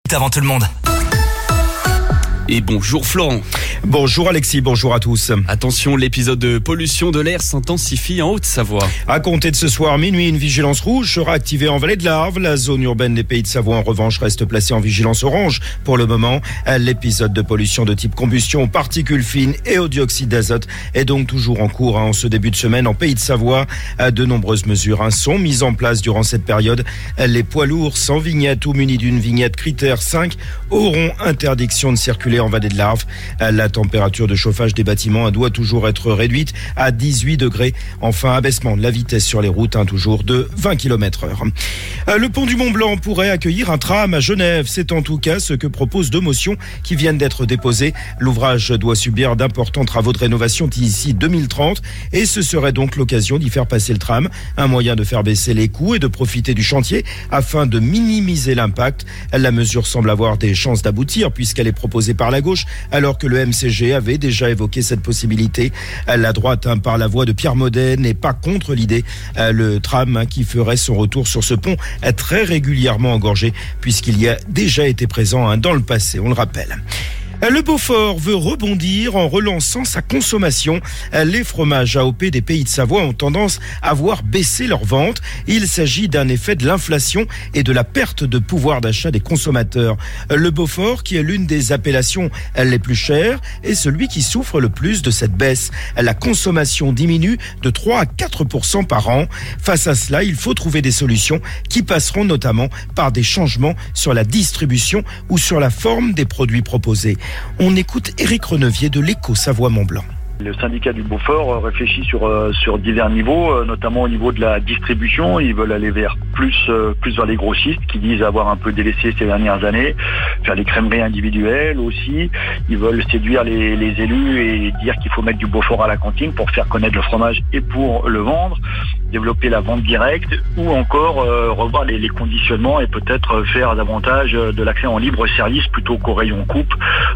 Avant tout le monde. Et bonjour Florent. Bonjour Alexis, bonjour à tous. Attention, l'épisode de pollution de l'air s'intensifie en Haute-Savoie. À compter de ce soir minuit, une vigilance rouge sera activée en vallée de l'Arve. La zone urbaine des Pays de Savoie en revanche reste placée en vigilance orange pour le moment. L'épisode de pollution de type combustion aux particules fines et au dioxyde d'azote est donc toujours en cours en ce début de semaine en Pays de Savoie. De nombreuses mesures sont mises en place durant cette période. Les poids lourds sans vignette ou munis d'une vignette critère 5 auront interdiction de circuler en vallée de l'Arve. La température de chauffage des bâtiments doit toujours être réduite à 18 degrés. Enfin, abaissement de la vitesse sur les routes, toujours de 20 km/h. Le pont du Mont-Blanc pourrait accueillir un tram à Genève. C'est en tout cas ce que proposent deux motions qui viennent d'être déposées. L'ouvrage doit subir d'importants travaux de rénovation d'ici 2030 et ce serait donc l'occasion d'y faire passer le tram. Un moyen de faire baisser les coûts et de profiter du chantier afin de minimiser l'impact. La mesure semble avoir des chances d'aboutir puisqu'elle est proposée par la gauche alors que le MCG avait déjà évoqué cette possibilité. La droite, par la voix de Pierre Maudet, n'est pas contre l'idée. Le tram qui ferait son retour sur ce pont est très régulièrement engorgé puisqu'il y a déjà été présent dans le passé, on le rappelle. Le Beaufort veut rebondir en relançant sa consommation. Les fromages AOP des Pays de Savoie ont tendance à voir baisser leurs ventes. Il s'agit d'un effet de l'inflation et de la perte de pouvoir d'achat des consommateurs. Le Beaufort, qui est l'une des appellations les plus chères, est celui qui souffre le plus de cette baisse. La consommation diminue de 3 à 4% par an. Face à cela, il faut trouver des solutions qui passeront notamment par des changements sur la distribution ou sur la forme des produits proposés. On écoute Éric Renevier de l'Éco Savoie-Mont-Blanc. Le syndicat du Beaufort réfléchit sur divers niveaux, notamment au niveau de la distribution. Ils veulent aller vers plus vers les grossistes qui disent avoir un peu délaissé ces dernières années, faire les crèmeries individuelles aussi. Ils veulent séduire les élus et dire qu'il faut mettre du Beaufort à la cantine pour faire connaître le fromage et pour le vendre, développer la vente directe ou encore revoir les conditionnements et peut-être faire davantage de l'accès en libre service plutôt qu'au rayon coupe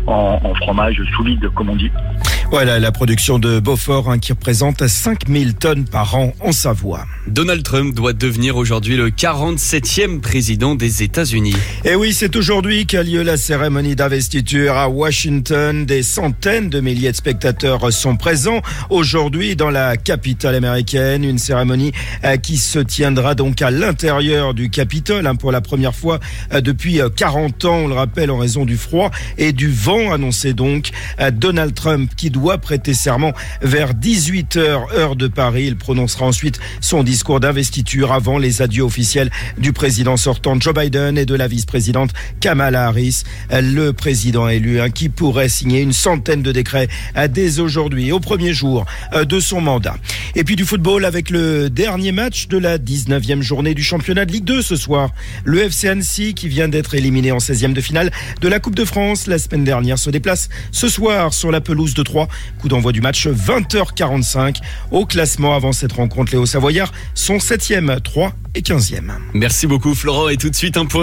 en fromage sous vide comme on dit. Voilà la production de Beaufort qui représente 5000 tonnes par an en Savoie. Donald Trump doit devenir aujourd'hui le 47e président des États-Unis. Et oui, c'est aujourd'hui qu'a lieu la cérémonie d'investiture à Washington. Des centaines de milliers de spectateurs sont présents aujourd'hui dans la capitale américaine. Une cérémonie qui se tiendra donc à l'intérieur du Capitole pour la première fois depuis 40 ans. On le rappelle en raison du froid et du vent annoncé donc. Donald Trump qui doit prêter serment vers 18h heure de Paris. Il prononcera ensuite son discours d'investiture avant les adieux officiels du président sortant Joe Biden et de la vice-présidente Kamala Harris. Le président élu qui pourrait signer une centaine de décrets dès aujourd'hui, au premier jour de son mandat. Et puis du football avec le dernier match de la 19e journée du championnat de Ligue 2 ce soir. Le FC Annecy qui vient d'être éliminé en 16e de finale de la Coupe de France la semaine dernière se déplace ce soir sur la pelouse de Troyes. Coup d'envoi du match 20h45. Au classement avant cette rencontre, les Hauts-Savoyards sont 7e, 3 et 15e. Merci beaucoup Florent et tout de suite un point.